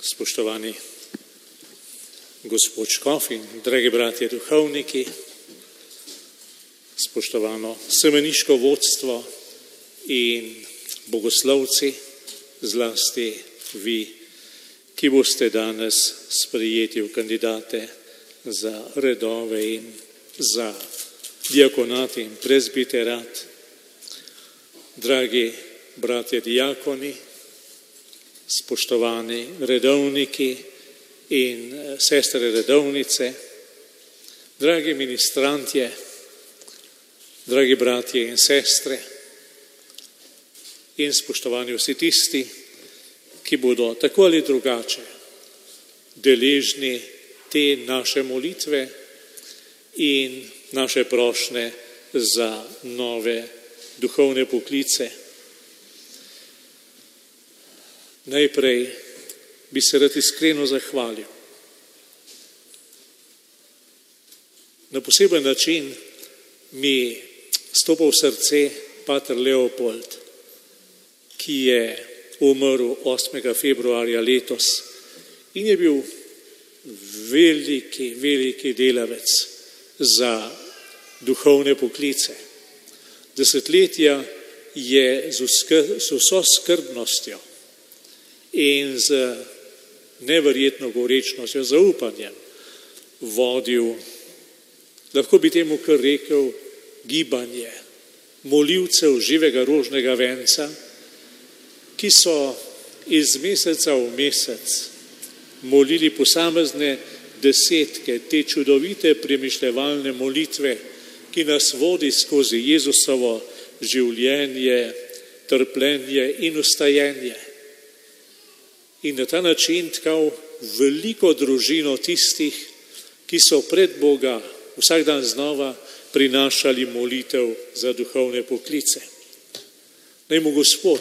Spoštovani gospod škof in dragi bratje duhovniki, spoštovano semeniško vodstvo in bogoslovci, zlasti vi, ki boste danes sprejeti v kandidate za redove in za diakonat in prezbiterat, dragi bratje diakoni, spoštovani redovniki in sestre redovnice, dragi ministrantje, dragi bratje in sestre in spoštovani vsi tisti, ki bodo tako ali drugače deležni te naše molitve in naše prošnje za nove duhovne poklice. Najprej bi se rad iskreno zahvalil. Na poseben način mi stopa v srce pater Leopold, ki je umrl 8. februarja letos in je bil veliki delavec za duhovne poklice. Desetletja je z vso skrbnostjo in z neverjetno gorečnostjo, zaupanjem vodil, lahko bi temu kar rekel, gibanje molivcev živega rožnega venca, ki so iz meseca v mesec molili posamezne desetke te čudovite premišljevalne molitve, ki nas vodi skozi Jezusovo življenje, trpljenje in vstajenje. In na ta način tkal veliko družino tistih, ki so pred Boga vsak dan znova prinašali molitev za duhovne poklice. Naj mu Gospod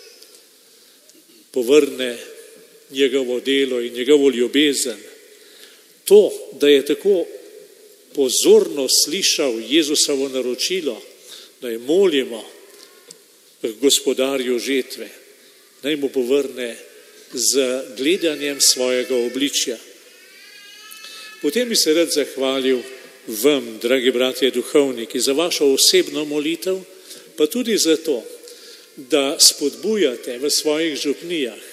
povrne njegovo delo in njegovo ljubezen. To, da je tako pozorno slišal Jezusovo naročilo, da je molimo gospodarju žetve, naj mu povrne z gledanjem svojega obličja. Potem bi se rad zahvalil vam, dragi bratje duhovniki, za vašo osebno molitev, pa tudi za to, da spodbujate v svojih župnijah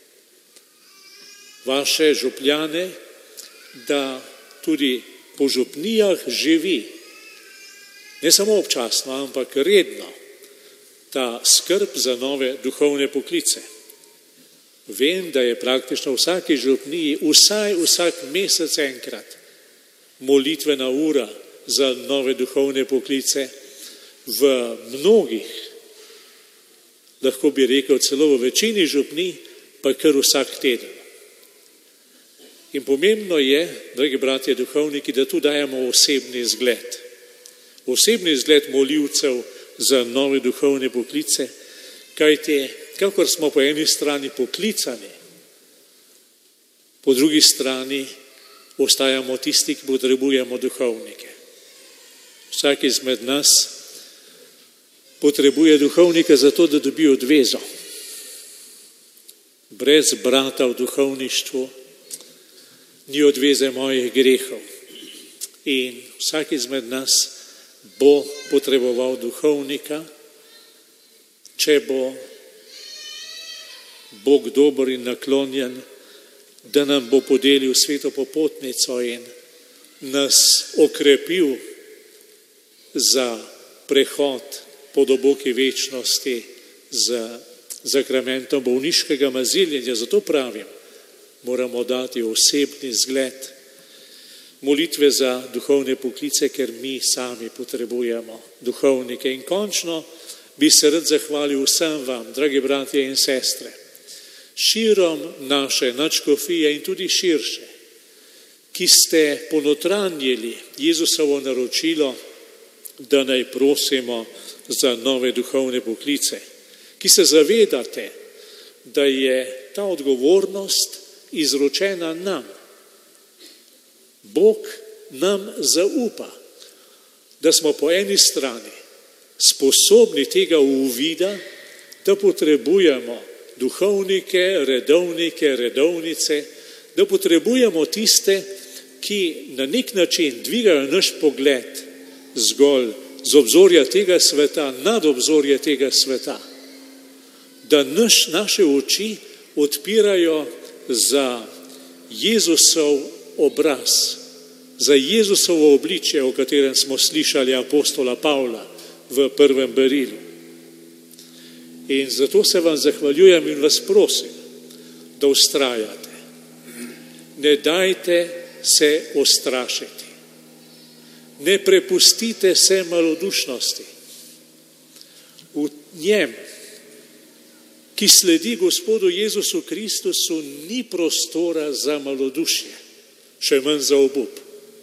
vaše župljane, da tudi po župnijah živi, ne samo občasno, ampak redno, ta skrb za nove duhovne poklice. Vem, da je praktično v vsaki župniji vsak mesec enkrat molitvena ura za nove duhovne poklice, v mnogih, lahko bi rekel celo v večini župnij, pa kar vsak teden. In pomembno je, dragi bratje duhovniki, da tu dajemo osebni zgled molivcev za nove duhovne poklice, kajti kakor smo po eni strani poklicani, po drugi strani ostajamo tisti, ki potrebujemo duhovnike. Vsak izmed nas potrebuje duhovnike zato, da dobi odvezo. Brez brata v duhovništvu ni odveze mojih grehov. In vsak izmed nas bo potreboval duhovnika, če bo Bog dober in naklonjen, da nam bo podelil sveto popotnico in nas okrepil za prehod po doboki večnosti z zakramentom bolniškega maziljenja. Zato pravim, moramo dati osebni zgled molitve za duhovne poklice, ker mi sami potrebujemo duhovnike. In končno bi se rad zahvalil vsem vam, dragi bratje in sestre, širom naše nadškofije in tudi širše, ki ste ponotranjili Jezusovo naročilo, da naj prosimo za nove duhovne poklice, ki se zavedate, da je ta odgovornost izročena nam. Bog nam zaupa, da smo po eni strani sposobni tega uvida, da potrebujemo duhovnike, redovnike, redovnice, da potrebujemo tiste, ki na nek način dvigajo naš pogled zgolj z obzorja tega sveta, nad obzorje tega sveta, da naše oči odpirajo za Jezusov obraz, za Jezusovo obličje, o katerem smo slišali apostola Pavla v prvem berilu. In zato se vam zahvaljujem in vas prosim, da vztrajate. Ne dajte se ustrašiti. Ne prepustite se malodušnosti. V njem, ki sledi Gospodu Jezusu Kristusu, ni prostora za malodušje, še manj za obup.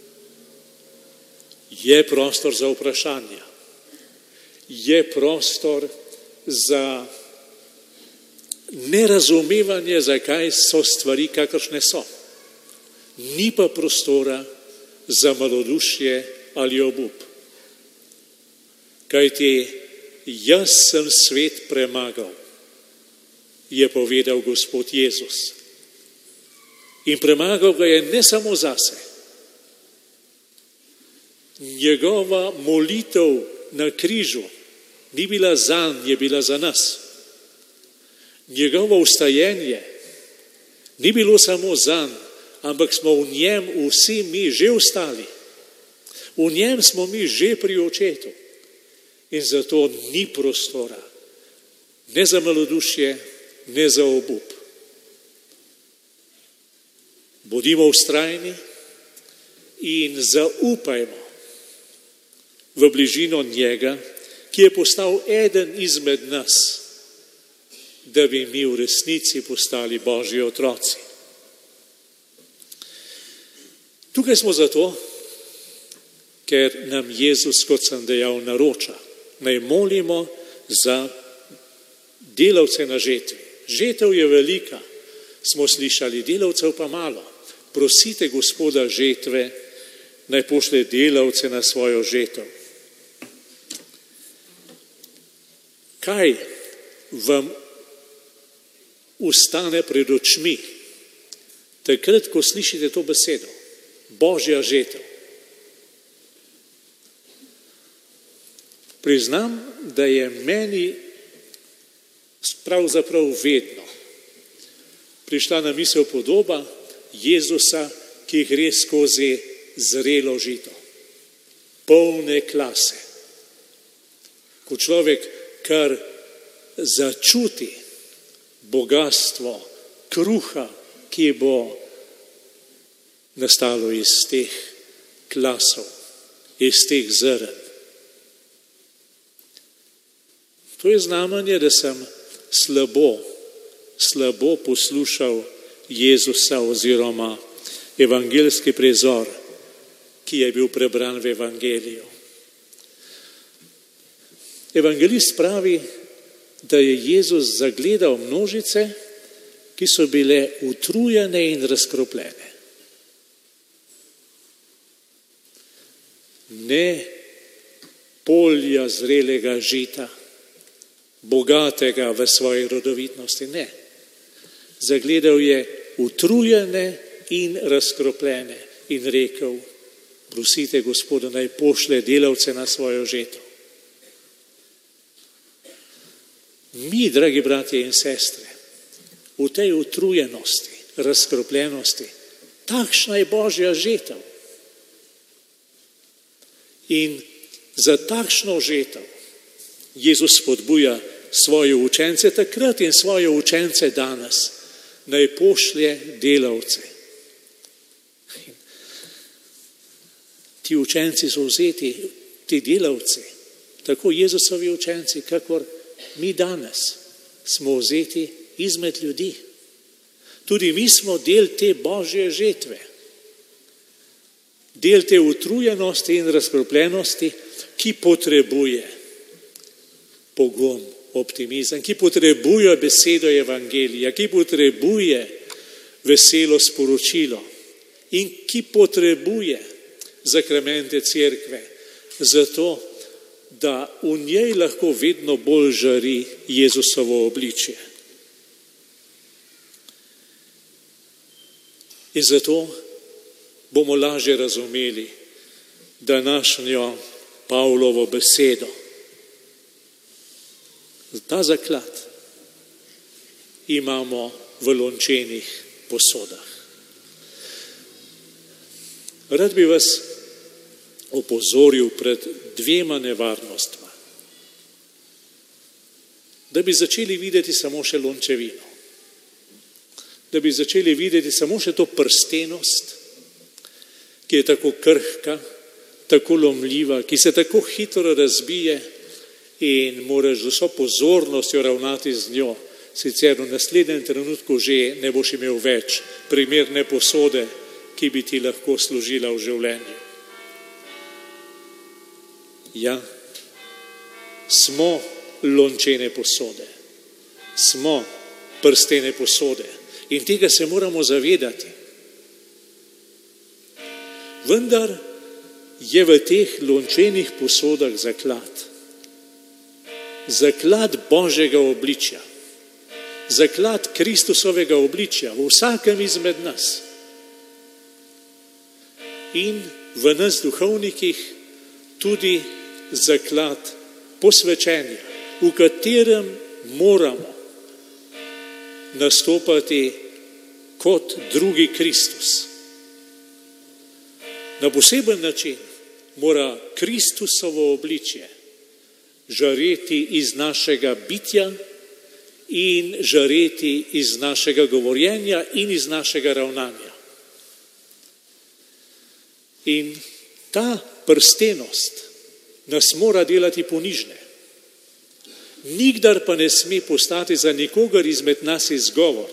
Je prostor za vprašanja. Je prostor za nerazumevanje, zakaj so stvari, kakršne so. Ni pa prostora za malodušje ali obup. Kajti jaz sem svet premagal, je povedal Gospod Jezus. In premagal ga je ne samo zase. Njegova molitev na križu ni bila zanj, je bila za nas. Njegovo vstajenje ni bilo samo zanj, ampak smo v njem vsi mi že vstali. V njem smo mi že pri očetu. In zato ni prostora ne za malodušje, ne za obup. Bodimo vztrajni in zaupajmo v bližino njega, ki je postal eden izmed nas, da bi mi v resnici postali Božji otroci. Tukaj smo zato, ker nam Jezus, kot sem dejal, naroča. Naj molimo za delavce na žetvi. Žetev je velika, smo slišali, delavcev pa malo. Prosite Gospoda žetve, naj pošlje delavce na svojo žetev. Kaj vam ustane pred očmi, takrat, ko slišite to besedo? Božja žetev. Priznam, da je meni pravzaprav vedno prišla na misel podoba Jezusa, ki gre skozi zrelo žito, polne klase. Ko človek kar začuti bogastvo kruha, ki bo nastalo iz teh klasov, iz teh zrn. To je znamenje, da sem slabo poslušal Jezusa oziroma evangeljski prizor, ki je bil prebran v evangeliju. Evangelist pravi, da je Jezus zagledal množice, ki so bile utrujene in razkropljene. Ne polja zrelega žita, bogatega v svoji rodovitnosti, ne. Zagledal je utrujene in razkropljene in rekel, prosite Gospoda, naj pošlje delavce na svojo žetev. Mi, dragi bratje in sestre, v tej utrujenosti, razkropljenosti, takšna je Božja žetev. In za takšno žetev Jezus spodbuja svoje učence takrat in svoje učence danes, naj pošlje delavce. Ti učenci so vzeti, ti delavci, tako Jezusovi učenci, kakor mi danes smo vzeti izmed ljudi. Tudi mi smo del te Božje žetve, del te utrujenosti in razkropljenosti, ki potrebuje pogum, optimizem, ki potrebuje besedo evangelija, ki potrebuje veselo sporočilo in ki potrebuje zakramente cerkve, zato da v njej lahko vedno bolj žari Jezusovo obličje. In zato bomo lažje razumeli današnjo Pavlovo besedo. Ta zaklad imamo v lončenih posodah. Rad bi vas opozoril pred dvema nevarnostma. Da bi začeli videti samo še lončevino. Da bi začeli videti samo še to prstenost, ki je tako krhka, tako lomljiva, ki se tako hitro razbije in moraš z vso pozornostjo ravnati z njo. Sicer v naslednjem trenutku že ne boš imel več primerne posode, ki bi ti lahko služila v življenju. Ja, smo lončene posode, smo prstene posode in tega se moramo zavedati. Vendar je v teh lončenih posodah zaklad. Zaklad Božjega obličja. Zaklad Kristusovega obličja v vsakem izmed nas. In v nas duhovnikih tudi zaklad posvečenja, v katerem moramo nastopati kot drugi Kristus. Na poseben način mora Kristusovo obličje žareti iz našega bitja in žareti iz našega govorjenja in iz našega ravnanja. In ta prstenost nas mora delati ponižne. Nikdar pa ne sme postati za nikogar izmed nas izgovor.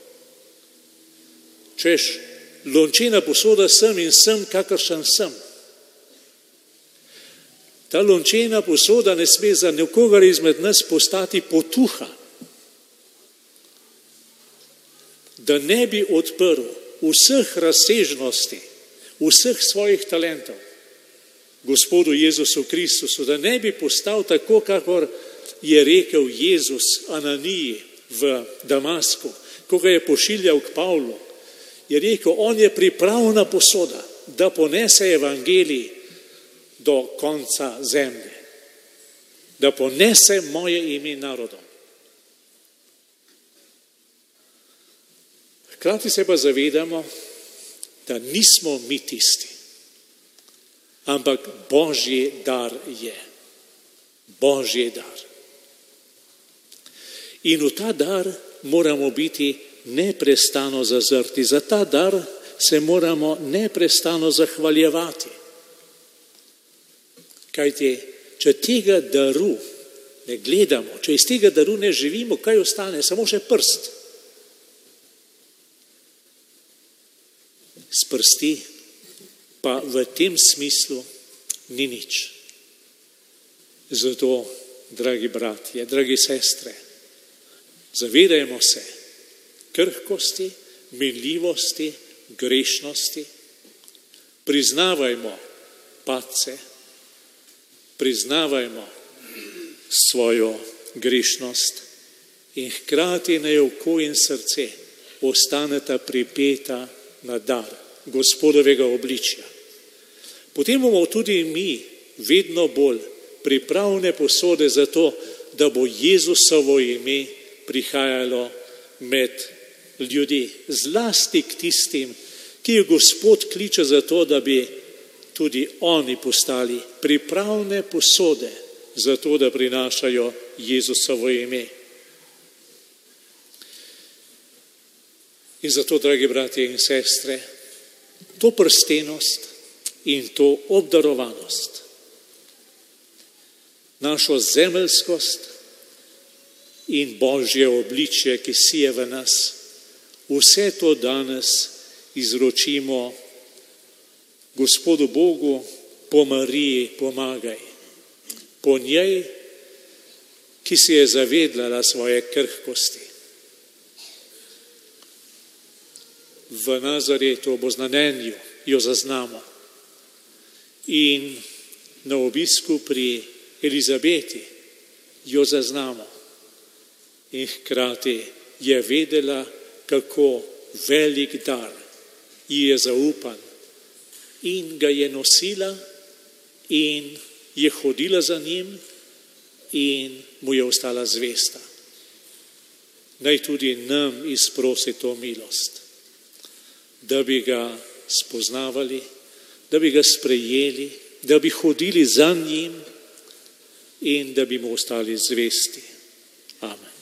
Češ, lončena posoda sem in sem, kakršen sem. Ta lončena posoda ne sme za nikogar izmed nas postati potuha, da ne bi odprl vseh razsežnosti, vseh svojih talentov Gospodu Jezusu Kristusu, da ne bi postal tako, kakor je rekel Jezus Ananiji v Damasku, ko ga je pošiljal k Pavlu. Je rekel, on je pripravna posoda, da ponese evangelij do konca zemlje, da ponese moje ime narodom. Hkrati se pa zavedamo, da nismo mi tisti, ampak Božji dar je. Božji dar. In v ta dar moramo biti neprestano zazrti. Za ta dar se moramo neprestano zahvaljevati. Kajti, če tega daru ne gledamo, če iz tega daru ne živimo, kaj ostane? Samo še prst. S prsti pa v tem smislu ni nič. Zato, dragi bratje, dragi sestre, zavedajmo se krhkosti, minljivosti, grešnosti, priznavajmo padce, priznavajmo svojo grešnost in hkrati naj oko in srce ostaneta pripeta na dar Gospodovega obličja. Potem bomo tudi mi vedno bolj pripravne posode za to, da bo Jezusovo ime prihajalo med ljudi, zlasti k tistim, ki jih Gospod kliče za to, da bi tudi oni postali pripravne posode za to, da prinašajo Jezusovo ime. In zato, dragi bratje in sestre, to prstenost in to obdarovanost, našo zemeljskost in Božje obličje, ki sije v nas, vse to danes izročimo Gospodu Bogu, po Mariji pomagaj. Po njej, ki si je zavedala svoje krhkosti. V Nazaretu ob oznanjenju jo zaznamo in na obisku pri Elizabeti jo zaznamo in hkrati je vedela, kako velik dar ji je zaupan in ga je nosila in je hodila za njim in mu je ostala zvesta. Naj tudi nam izprosi to milost, da bi ga spoznavali, da bi ga sprejeli, da bi hodili za njim in da bi mu ostali zvesti. Amen.